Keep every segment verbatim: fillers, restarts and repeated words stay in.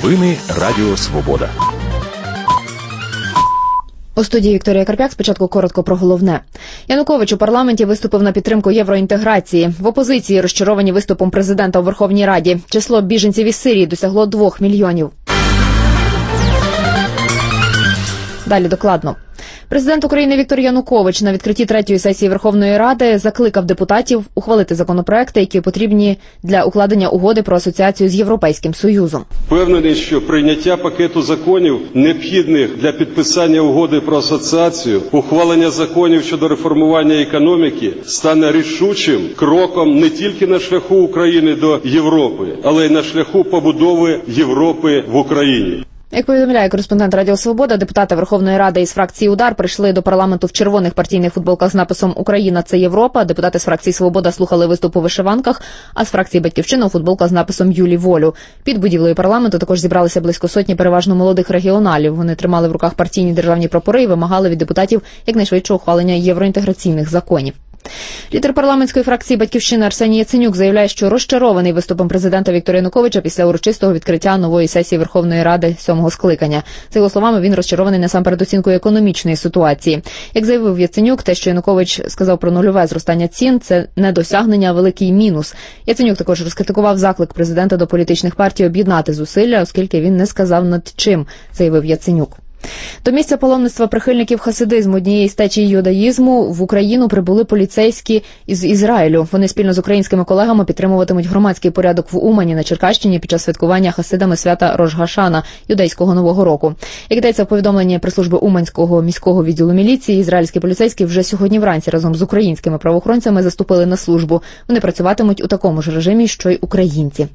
Новини Радіо Свобода. У студії Вікторія Карп'як. Спочатку коротко про головне. Янукович у парламенті виступив на підтримку євроінтеграції. В опозиції розчаровані виступом президента у Верховній Раді. Число біженців із Сирії досягло двох мільйонів. Далі докладно. Президент України Віктор Янукович на відкритті третьої сесії Верховної Ради закликав депутатів ухвалити законопроекти, які потрібні для укладення угоди про асоціацію з Європейським Союзом. Впевнений, що прийняття пакету законів, необхідних для підписання угоди про асоціацію, ухвалення законів щодо реформування економіки, стане рішучим кроком не тільки на шляху України до Європи, але й на шляху побудови Європи в Україні. Як повідомляє кореспондент Радіо Свобода, депутати Верховної Ради із фракції «Удар» прийшли до парламенту в червоних партійних футболках з написом «Україна – це Європа». Депутати з фракції «Свобода» слухали виступ у вишиванках, а з фракції «Батьківщина» у футболках з написом «Юлі волю». Під будівлею парламенту також зібралися близько сотні переважно молодих регіоналів. Вони тримали в руках партійні державні прапори і вимагали від депутатів якнайшвидшого ухвалення євроінтеграційних законів. Лідер парламентської фракції «Батьківщина» Арсеній Яценюк заявляє, що розчарований виступом президента Віктора Януковича після урочистого відкриття нової сесії Верховної Ради сьомого скликання. За його словами, він розчарований насамперед оцінкою економічної ситуації. Як заявив Яценюк, те, що Янукович сказав про нульове зростання цін, це не досягнення, а великий мінус. Яценюк також розкритикував заклик президента до політичних партій об'єднати зусилля, оскільки він не сказав над чим, заявив Яценюк. До місця паломництва прихильників хасидизму, однієї з течій юдаїзму, в Україну прибули поліцейські із Ізраїлю. Вони спільно з українськими колегами підтримуватимуть громадський порядок в Умані на Черкащині під час святкування хасидами свята Рош Гашана, юдейського Нового року. Як йдеться в повідомленні прес-служби Уманського міського відділу міліції, ізраїльські поліцейські вже сьогодні вранці разом з українськими правоохоронцями заступили на службу. Вони працюватимуть у такому ж режимі, що й українці.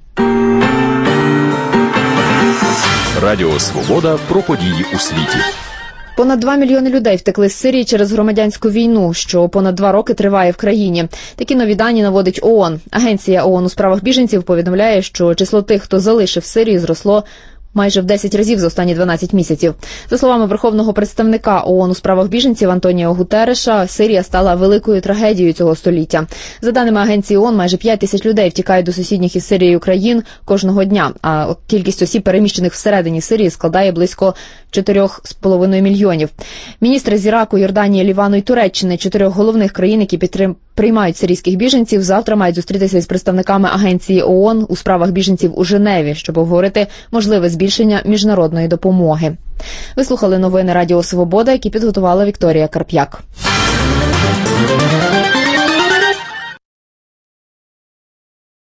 Радіо Свобода про події у світі. Понад два мільйони людей втекли з Сирії через громадянську війну, що понад два роки триває в країні. Такі нові дані наводить ООН. Агенція ООН у справах біженців повідомляє, що число тих, хто залишив Сирію, зросло майже в десять разів за останні дванадцять місяців. За словами Верховного представника ООН у справах біженців Антоніо Гутерреша, Сирія стала великою трагедією цього століття. За даними агенції ООН, майже п'ять тисяч людей втікають до сусідніх із Сирією країн кожного дня, а от кількість осіб, переміщених всередині Сирії, складає близько чотирьох з половиною мільйонів. Міністри з Іраку, Йорданії, Лівану і Туреччини, чотирьох головних країн, які підтримують приймають сирійських біженців, завтра мають зустрітися із представниками агенції ООН у справах біженців у Женеві, щоб обговорити можливе збільшення міжнародної допомоги. Ви слухали новини Радіо Свобода, які підготувала Вікторія Карп'як.